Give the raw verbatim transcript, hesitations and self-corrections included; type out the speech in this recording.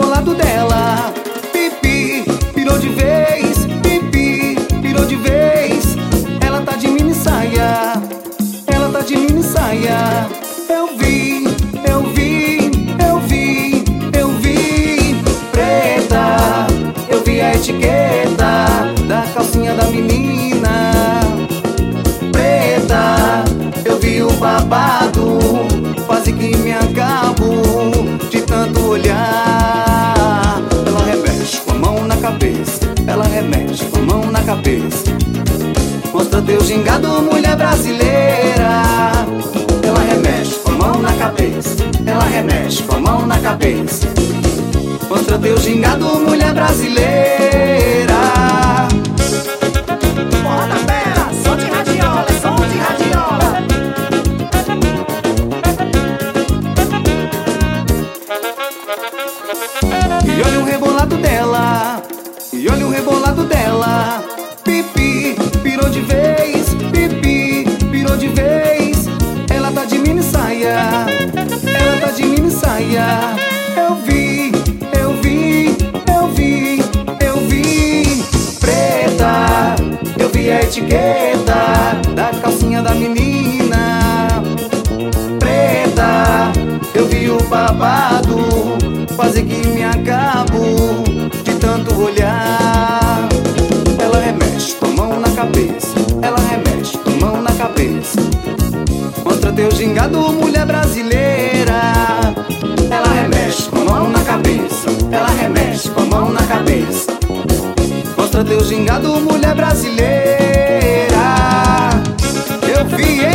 rebolado dela. Pipi, pirou de vez. Pipi, pirou de vez. Ela tá de mini saia. Ela tá de mini saia. Eu vi, eu vi, eu vi, eu vi. Preta, eu vi a etiqueta da calcinha da menina. Preta, eu vi o babado, quase que me acabo de tanto olhar. Ela remexe com a mão na cabeça, ela remexe com a mão na cabeça. Mostra teu gingado, mulher brasileira. Ela remexe com a mão na cabeça, ela remexe com a mão na cabeça. Mostra teu gingado, mulher brasileira. Porra da pera, som de radiola, é som de radiola. E olha o rebolado dela, e olha o rebolado dela. Pipi, pirou de vez. Pipi, pirou de vez. Ela tá de mini saia, ela tá de mini saia. Eu vi, eu vi, eu vi, eu vi. Preta, eu vi a etiqueta da calcinha da menina. Preta, eu vi o babado, quase que me acabo de tanto olhar. Ela remexe com a mão na cabeça, ela remexe com a mão na cabeça. Mostra teu gingado, mulher brasileira. Ela remexe com a mão na cabeça, ela remexe com a mão na cabeça. Mostra teu gingado, mulher brasileira. Eu vi, hein?